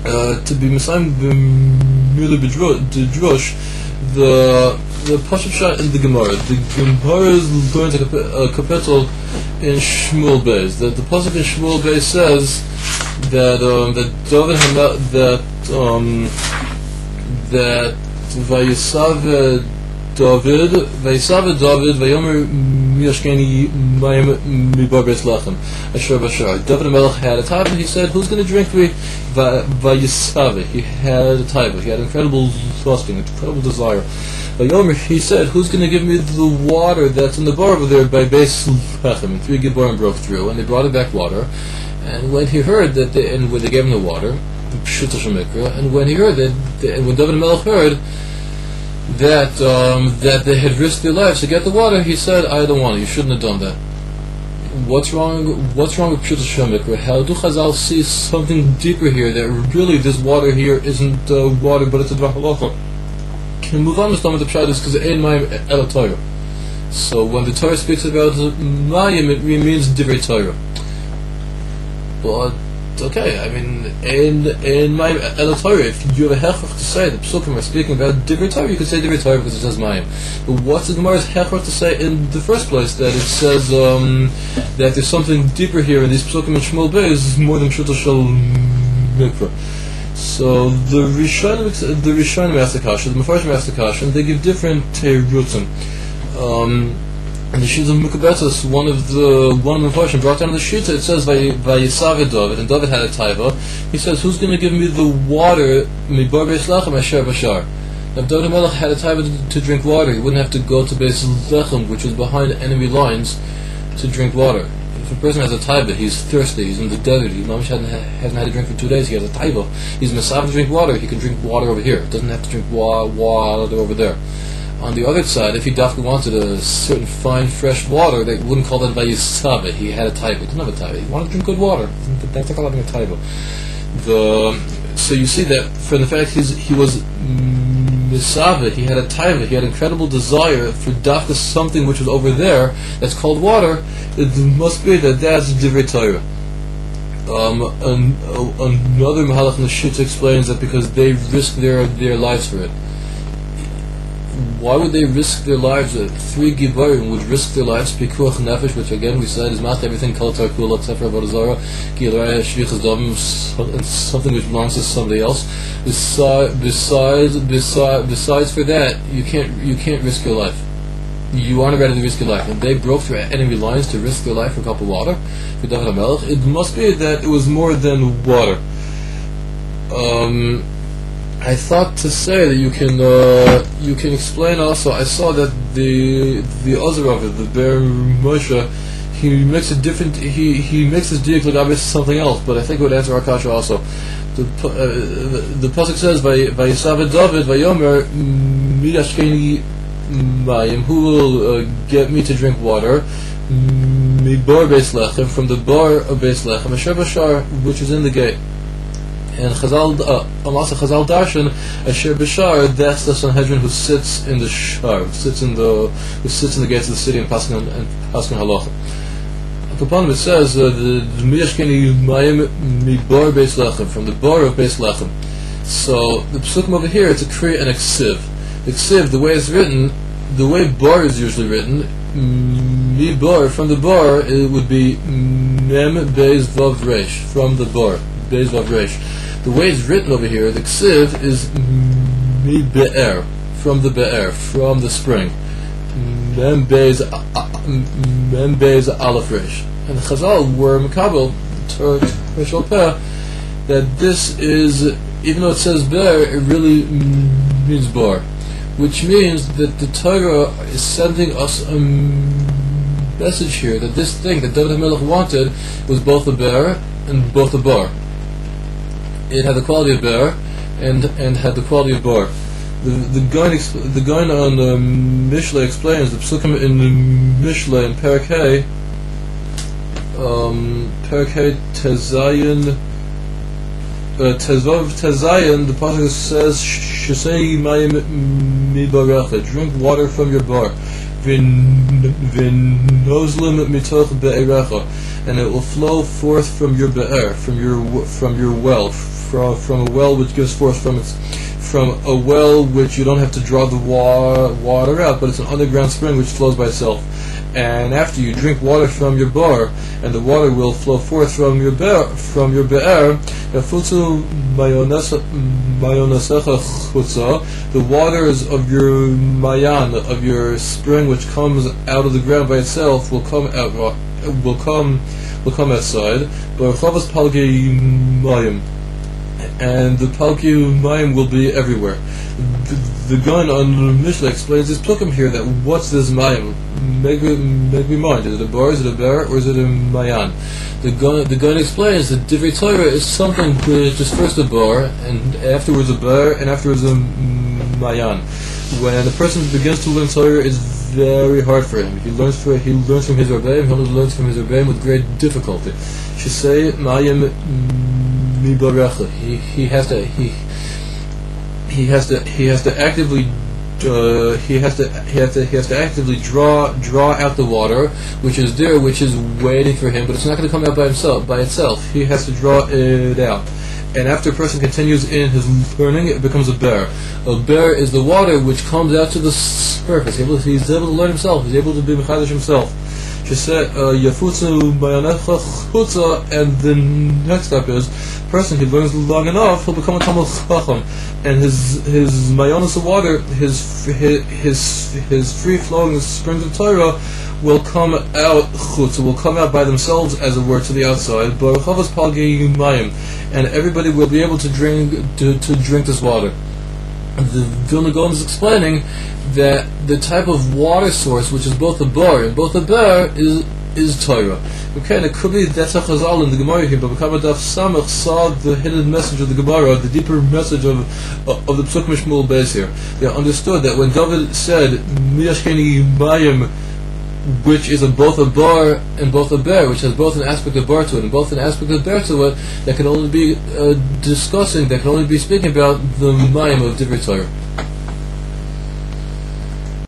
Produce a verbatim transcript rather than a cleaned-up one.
uh, to be Messiah merely B'drush, the the Pashup Shot in the Gemara. The Gemara is learned a, a kapitel in Shmuel Beis. That the pasuk in Shmuel Beis says that um, that David Hamel, that um, that Vayisav David Vayisav David Vayomer Miyashkeni Mayim Mibar Beis Lechem Asher Bashar. David Hamelech had a taiva. He said, "Who's going to drink me?" Vayisav. He had a taiva. He had incredible lusting, incredible desire. Vayomer, he said, "Who's going to give me the water that's in the bar over there by Beis Lechem?" And three Gibborim broke through, and they brought him back water. And when he heard that, they, and when they gave him the water, and when he heard that, and when David Hamelech heard that um, that they had risked their lives to get the water, he said, "I don't want it. You shouldn't have done that." What's wrong? What's wrong with Pshut Shemikra? How do Chazal see something deeper here? That really this water here isn't uh, water, but it's a Dvar Halacha. Can move on with some of the pshat because it ain't Mayim El Torah. So when the Torah speaks about Mayim, it means Divrei Torah. But okay, I mean, in in Mayim El Torah, if you have a hechach to say the Psukim are speaking about Divrei Torah, you can say Divrei Torah because it says Mayim. But what's the Gemara's hechach to say in the first place that it says um, that there's something deeper here in these Psukim in Shmuel Beis more than Pshuto Shel Mikra? So the Rishonim, the Rishonim asked the kasha, the Mefarshim asked the kasha, and they give different terutzim. Um, and the Shita of Mukabetus, one of the one of the Mefarshim brought down the Shita. It says Vayisav David, and David had a taiva. He says, "Who's going to give me the water? Mibar Beis Lechem Asher Bashar." Now, if David Hamelech had a taiva to, to drink water, he wouldn't have to go to Beis Lechem, which was behind enemy lines, to drink water. If a person has a taiva, he's thirsty, he's in the desert, he hasn't, hasn't had a drink for two days, he has a taiva, he's mesav to drink water, he can drink water over here, doesn't have to drink wa- water over there. On the other side, if he definitely wanted a certain fine, fresh water, they wouldn't call that vayisave. He had a taiva, he didn't have a taiva, he wanted to drink good water. That's like having a taiva. The, so you see that, from the fact he's, he was misave, he had a taiva, he had incredible desire for dafka something which was over there, that's called water, it must be that that's Divrei Torah. Um, an, uh, another Mahalach in the Shita explains that because they risked their, their lives for it. Why would they risk their lives? Uh, three Gibarim would risk their lives, Pikuach Nefesh, which again we said is not everything, Kol Tarkul, except for Avodah Zarah, Gilrei, Shvichas Dam, something which belongs to somebody else. Besides, besides, besides, besides for that, you can't, you can't risk your life. You aren't ready to risk your life. And they broke through enemy lines to risk their life for a cup of water. For David HaMelech, it must be that it was more than water. Um... I thought to say that you can uh, you can explain also. I saw that the the other of it, the Ber Moshe, he makes a different. He he makes his diak like something else, but I think it would answer our kasha also. The uh, the, the pasuk says by Vayisav David Vayomer Midashkeni Mayim, who will uh, get me to drink water. Mibar Beis Lechem, from the bar of Beis Lechem, Asher Bashar, which is in the gate. And Chazal, uh, also Chazal Darshan, Asher Bashar, that's the Sanhedrin who sits in the shar, who sits in the who sits in the gates of the city and Paskin and Paskin Halacha. Upon it says uh, the Miyashkeni Mayim Mibar Beis Lechem, from the bar of Beis Lechem. So the psukim over here, it's a kriya and a ksiv. The ksiv, the way it's written, the way bar is usually written, Mibar, from the bar, it would be Mem Beis Vav Reish, from the bar, Beis Vav Reish. The way it's written over here, the ksiv is Mi Be'er, from the Be'er, from the spring. Mem Beis Mem Beis Aleph Reish. And Chazal were Makabel, Rishal Peh, that this is, even though it says Be'er, it really means bar. Which means that the Torah is sending us a message here, that this thing that David HaMelech wanted was both a bear and both a bar. It had the quality of bear and and had the quality of bar. The the guy the guy on the Mishle explains the psukim in the Mishle in Perek Hey, um, Perek Hey Tezayin. Uh, Tezav Tezayin, the pasuk says, "Shesei mayim mibarecha," drink water from your bar. v'nozlim mitoch be'erecha, and it will flow forth from your be'er, from your from your well, from from a well which gives forth from its from a well which you don't have to draw the wa- water out, but it's an underground spring which flows by itself. And after you drink water from your bar, and the water will flow forth from your be'er, from your be'er, the waters of your mayan, of your spring which comes out of the ground by itself, will come out, will come, will come outside. And the palki mayim will be everywhere. The, the gun on the Mishnah explains this psukim here, that what's this mayim? Make me, make me mind. Is it a bar, is it a bear, or is it a mayan? The gun, the gun explains that Divrei Torah is something which is first a bar, and afterwards a bear, and afterwards a mayan. When a person begins to learn Torah, it's very hard for him. He learns for he learns from his rebbeim. He learns from his rebbeim with great difficulty. She say mayim. He he has to he he has to he has to actively uh, he has to he has to he has to actively draw draw out the water which is there, which is waiting for him, but it's not going to come out by himself by itself. He has to draw it out. And after a person continues in his learning, it becomes a bear. A bear is the water which comes out to the surface. He's able, he's able to learn himself. He's able to be mechadish himself. She said, "Yafutzu bayanecha chutza," and the next step is, person who learns long enough, he'll become a Talmid Chacham, and his his mayonis of water, his his his, his free flowing springs of Torah will come out chutza, will come out by themselves, as it were, to the outside. Baruchavas palgi mayim, and everybody will be able to drink to, to drink this water. The Vilna Gaon is explaining that the type of water source, which is both a bar and both a bear, is is Torah. Okay, and it could be that's a chazal in the Gemara here, but B'kama Daf Samach saw the hidden message of the Gemara, the deeper message of of, of the Psuk Mishmul Beis here. They understood that when David said Miyashkeni Mayim, which is a, both a bar and both a bear, which has both an aspect of bar to it and both an aspect of bear to it, that can only be uh, discussing, that can only be speaking about the Mayim of Divrei Torah.